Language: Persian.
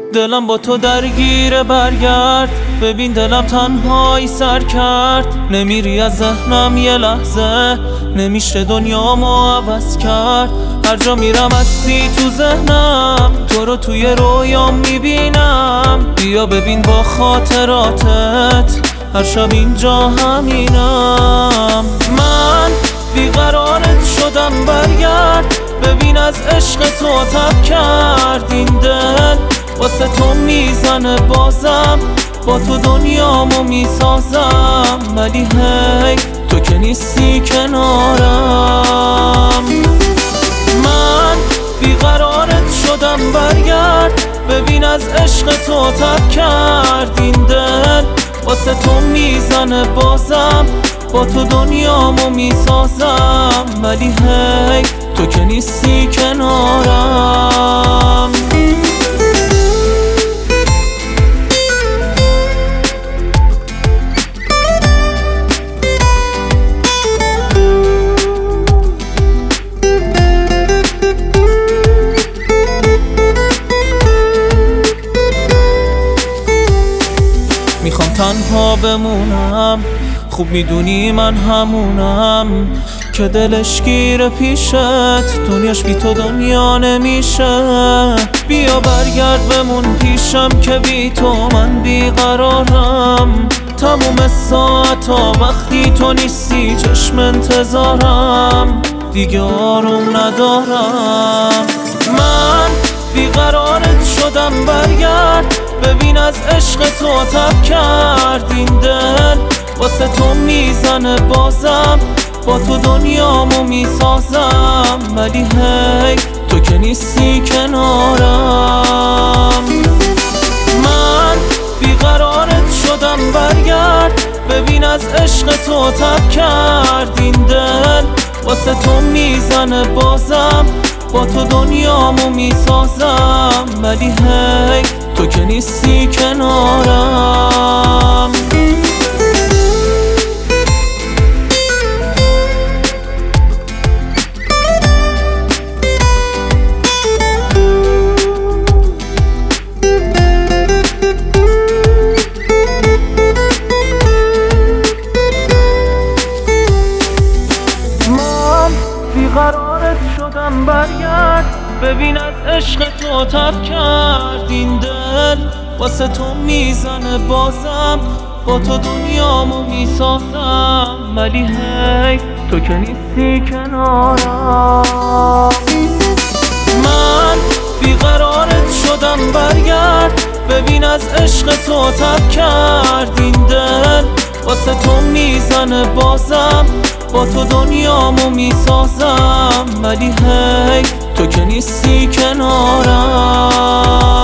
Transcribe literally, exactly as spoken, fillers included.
دلم با تو درگیر، برگرد ببین دلم تنهایی سر کرد. نمیری از ذهنم یه لحظه، نمیشه دنیامو عوض کرد. هر جا میرم هستی تو ذهنم، تو رو توی رویام میبینم. بیا ببین با خاطراتت هر شب اینجا همینم. من بیقرارت شدم، برگرد ببین از عشق تو تب کرد این دل. واسه تو میزنه بازم، با تو دنیامو میسازم. ولی هی تو که نیستی کنارم. من بیقرارت شدم، برگرد ببین از عشق تو تب کرد این دل. واسه تو میزنه بازم، با تو دنیامو میسازم. ولی هی تو که نیستی کنارم. میخوام تنها بمونم، خوب میدونی من همونم که دلش گیره پیشت. دنیاش بی تو دنیا نمیشه. بیا برگرد بمون پیشم که بی تو من بیقرارم. تموم ساعتا وقتی تو نیستی چشم انتظارم، دیگه آروم ندارم. من بیقرارت شدم، برگرد ببین از عشق تو تب کرد این دل. واسه تو میزنه بازم، با تو دنیامو میسازم. ولی هی تو که نیستی کنارم. من بیقرارت شدم، برگرد ببین از عشق تو تب کرد این دل. واسه تو میزنه بازم، با تو دنیامو میسازم. ولی هی تو که نیستی کنارم. من بیقرارت شدم، برگرد ببین از عشق تو تب کرد این دل. واسه تو میزنه بازم، با تو دنیامو میسازم. ولی هی تو که نیستی کنارم. من بیقرارت شدم، برگرد ببین از عشق تو تب کرد این دل. واسه تو میزنه بازم، با تو دنیامو میسازم. ولی هی تو که نیستی کنارم.